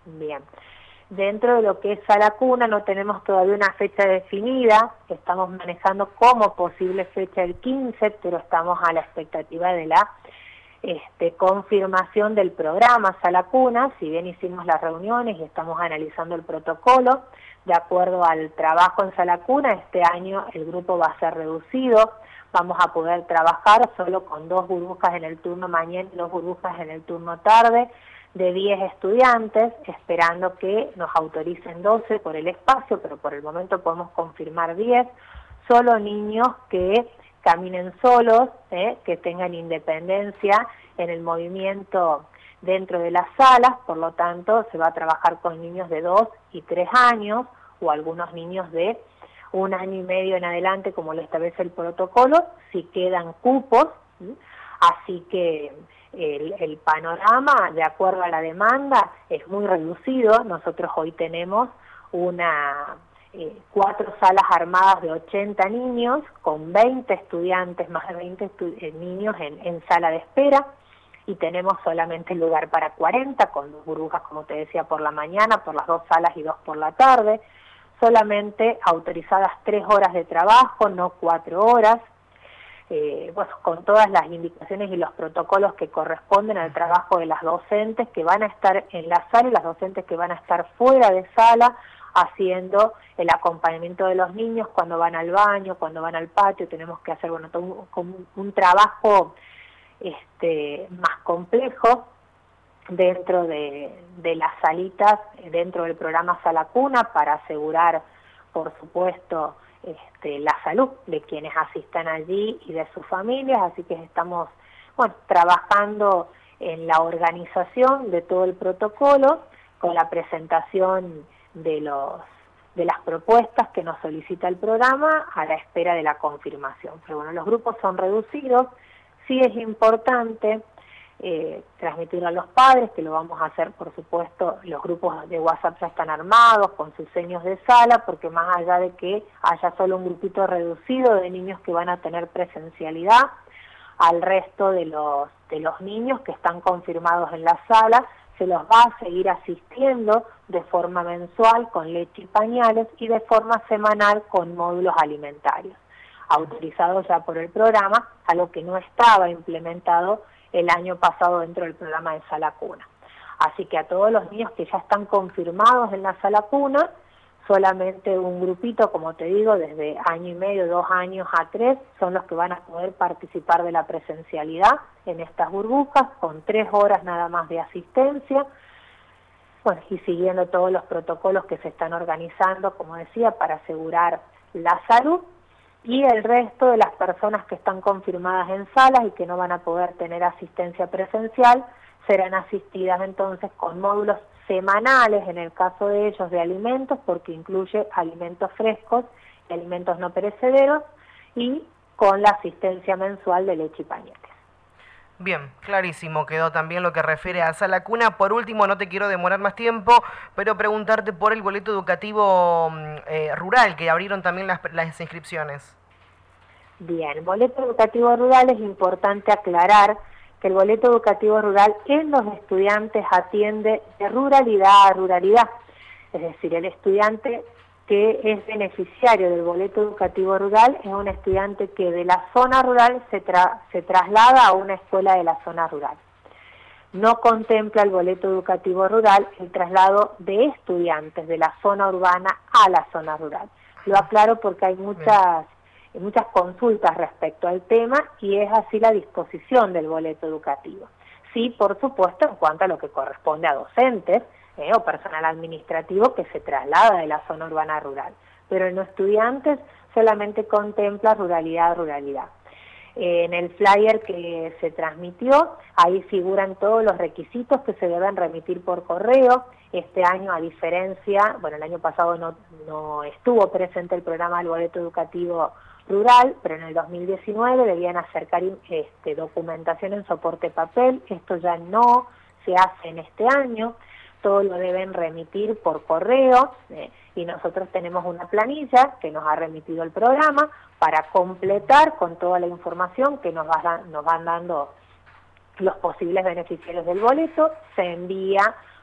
Bien. Dentro de lo que es sala cuna no tenemos todavía una fecha definida, estamos manejando como posible fecha el 15, pero estamos a la expectativa de la confirmación del programa Sala Cuna. Si bien hicimos las reuniones y estamos analizando el protocolo, de acuerdo al trabajo en Sala Cuna, este año el grupo va a ser reducido, vamos a poder trabajar solo con 2 burbujas en el turno mañana y 2 burbujas en el turno tarde, de 10 estudiantes, esperando que nos autoricen 12 por el espacio, pero por el momento podemos confirmar 10, solo niños que caminen solos, que tengan independencia en el movimiento dentro de las salas, por lo tanto se va a trabajar con niños de 2 y 3 años, o algunos niños de 1 año y medio en adelante, como lo establece el protocolo, si quedan cupos, así que el panorama, de acuerdo a la demanda, es muy reducido. Nosotros hoy tenemos 4 salas armadas de 80 niños, con 20 estudiantes, más de 20 niños en sala de espera, y tenemos solamente lugar para 40, con 2 burbujas, como te decía, por la mañana, por las 2 salas y 2 por la tarde, solamente autorizadas 3 horas de trabajo, no 4 horas, con todas las indicaciones y los protocolos que corresponden al trabajo de las docentes que van a estar en la sala y las docentes que van a estar fuera de sala, haciendo el acompañamiento de los niños cuando van al baño, cuando van al patio. Tenemos que hacer todo un trabajo más complejo dentro de las salitas, dentro del programa Sala Cuna, para asegurar, por supuesto, la salud de quienes asistan allí y de sus familias. Así que estamos trabajando en la organización de todo el protocolo, con la presentación de las propuestas que nos solicita el programa, a la espera de la confirmación. Pero bueno, los grupos son reducidos. Sí es importante transmitir a los padres, que lo vamos a hacer, por supuesto. Los grupos de WhatsApp ya están armados con sus seños de sala, porque más allá de que haya solo un grupito reducido de niños que van a tener presencialidad, al resto de los niños que están confirmados en la sala se los va a seguir asistiendo de forma mensual con leche y pañales, y de forma semanal con módulos alimentarios, autorizados ya por el programa, algo que no estaba implementado el año pasado dentro del programa de Sala Cuna. Así que a todos los niños que ya están confirmados en la Sala Cuna, solamente un grupito, como te digo, desde año y medio, 2 años a 3, son los que van a poder participar de la presencialidad en estas burbujas, con 3 horas nada más de asistencia, y siguiendo todos los protocolos que se están organizando, como decía, para asegurar la salud. Y el resto de las personas que están confirmadas en salas y que no van a poder tener asistencia presencial, serán asistidas entonces con módulos semanales, en el caso de ellos, de alimentos, porque incluye alimentos frescos y alimentos no perecederos, y con la asistencia mensual de leche y pañales. Bien, clarísimo quedó también lo que refiere a Sala Cuna. Por último, no te quiero demorar más tiempo, pero preguntarte por el boleto educativo rural, que abrieron también las inscripciones. Bien, boleto educativo rural, es importante aclarar que el boleto educativo rural en los estudiantes atiende de ruralidad a ruralidad. Es decir, el estudiante que es beneficiario del boleto educativo rural es un estudiante que de la zona rural se traslada a una escuela de la zona rural. No contempla el boleto educativo rural el traslado de estudiantes de la zona urbana a la zona rural. Lo aclaro porque hay muchas consultas respecto al tema, y es así la disposición del boleto educativo. Sí, por supuesto, en cuanto a lo que corresponde a docentes o personal administrativo que se traslada de la zona urbana a rural, pero en los estudiantes solamente contempla ruralidad a ruralidad. En el flyer que se transmitió, ahí figuran todos los requisitos que se deben remitir por correo. Este año, a diferencia, el año pasado no estuvo presente el programa del boleto educativo rural, pero en el 2019 debían acercar documentación en soporte papel. Esto ya no se hace en este año, todo lo deben remitir por correo, y nosotros tenemos una planilla que nos ha remitido el programa para completar con toda la información que nos van dando los posibles beneficiarios del boleto. Se envía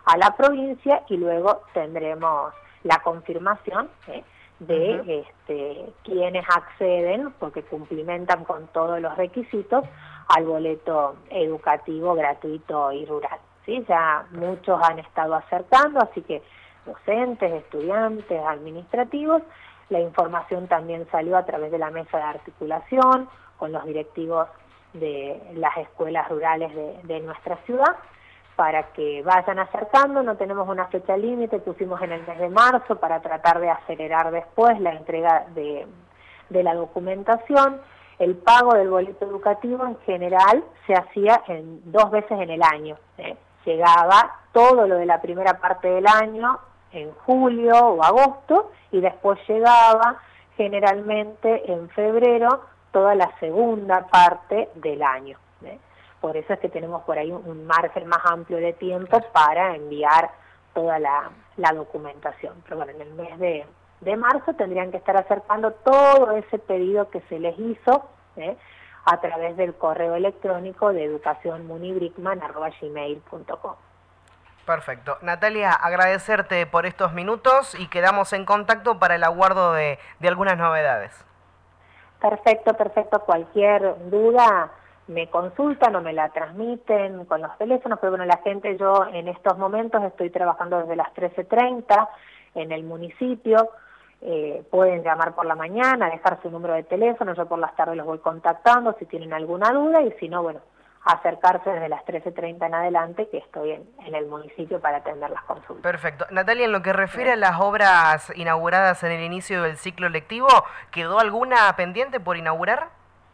a la provincia y luego tendremos la confirmación de quienes acceden, porque cumplimentan con todos los requisitos, al boleto educativo gratuito y rural. ¿Sí? Ya muchos han estado acercando, así que docentes, estudiantes, administrativos. La información también salió a través de la mesa de articulación con los directivos de las escuelas rurales de nuestra ciudad, para que vayan acercando. No tenemos una fecha límite, pusimos en el mes de marzo para tratar de acelerar después la entrega de la documentación. El pago del boleto educativo en general se hacía 2 veces en el año. Llegaba todo lo de la primera parte del año en julio o agosto y después llegaba generalmente en febrero toda la segunda parte del año. Por eso es que tenemos por ahí un margen más amplio de tiempo para enviar toda la documentación. Pero bueno, en el mes de marzo tendrían que estar acercando todo ese pedido que se les hizo a través del correo electrónico de educacionmunibrickman@gmail.com. Perfecto. Natalia, agradecerte por estos minutos y quedamos en contacto para el aguardo de algunas novedades. Perfecto. Cualquier duda me consultan o me la transmiten con los teléfonos, pero bueno, la gente, yo en estos momentos estoy trabajando desde las 13:30 en el municipio. Pueden llamar por la mañana, dejar su número de teléfono, yo por las tardes los voy contactando si tienen alguna duda, y si no, bueno, acercarse desde las 13:30 en adelante, que estoy en el municipio para atender las consultas. Perfecto. Natalia, en lo que refiere a las obras inauguradas en el inicio del ciclo lectivo, ¿quedó alguna pendiente por inaugurar?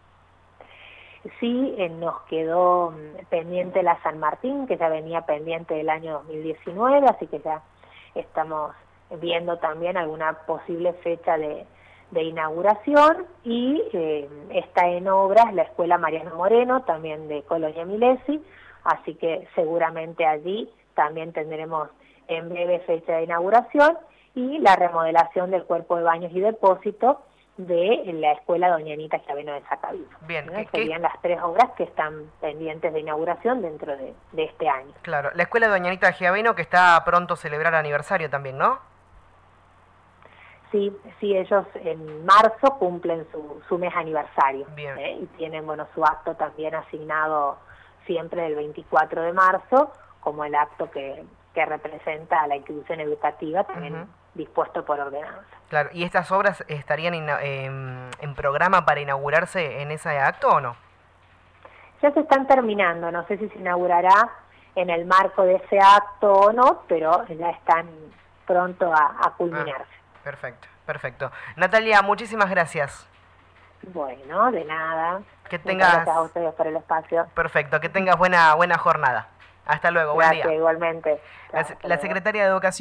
Sí, nos quedó pendiente la San Martín, que ya venía pendiente del año 2019, así que ya estamos viendo también alguna posible fecha de inauguración, y está en obras la Escuela Mariano Moreno, también de Colonia Milesi, así que seguramente allí también tendremos en breve fecha de inauguración, y la remodelación del cuerpo de baños y depósitos de la Escuela Doña Anita Giaveno de Sacabido. Bien. Serían las 3 obras que están pendientes de inauguración dentro de este año. Claro, la Escuela Doña Anita Giaveno, que está pronto a celebrar aniversario también, ¿no? Sí, ellos en marzo cumplen su mes aniversario. Bien. Y tienen, bueno, su acto también asignado siempre el 24 de marzo, como el acto que representa a la institución educativa, también dispuesto por ordenanza. Claro, ¿y estas obras estarían en programa para inaugurarse en ese acto o no? Ya se están terminando, no sé si se inaugurará en el marco de ese acto o no, pero ya están pronto a culminarse. Perfecto. Natalia, muchísimas gracias. Bueno, de nada. Que tengas... Muchas gracias a ustedes por el espacio. Perfecto, que tengas buena jornada. Hasta luego, buen día. Gracias, igualmente. La secretaria de Educación